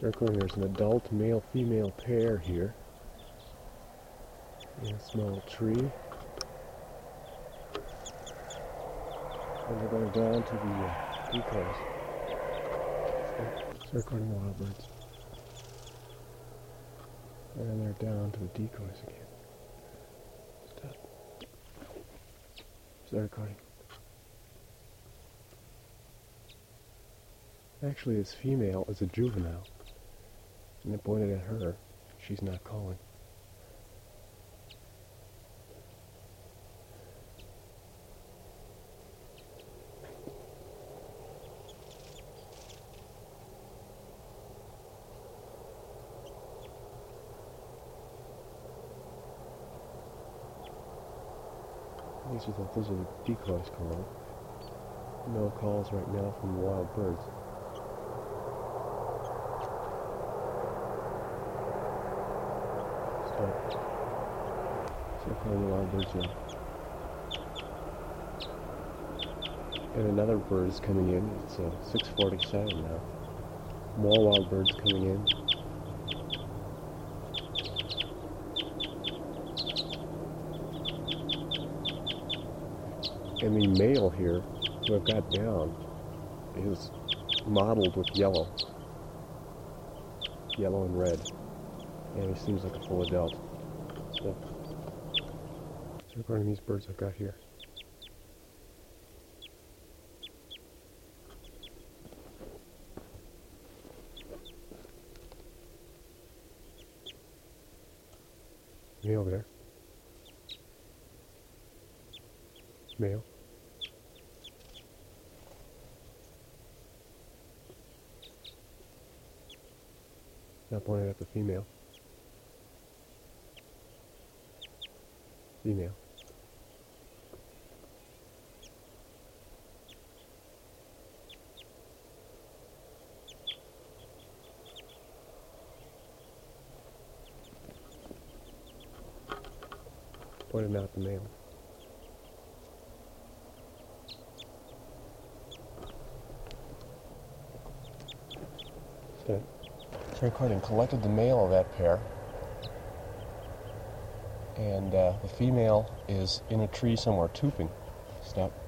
Circling, there's an adult male-female pair here in a small tree. And they're going down to the decoys. Circling wild birds. And they're down to the decoys again. Stop. Start recording. Actually, this female is a juvenile. And I pointed at her. She's not calling. Those are the decoys calling. No calls right now from wild birds. Start calling the wild birds now. And another bird is coming in. It's 6:47 now. More wild birds coming in. And the male here, who I've got down, is mottled with yellow. Yellow and red. And he seems like a full adult. So recording these birds I've got here. Me over there. Male. Now pointing at the female. Female. Pointing out the male. So recording collected the male of that pair, and the female is in a tree somewhere tooping. Stop.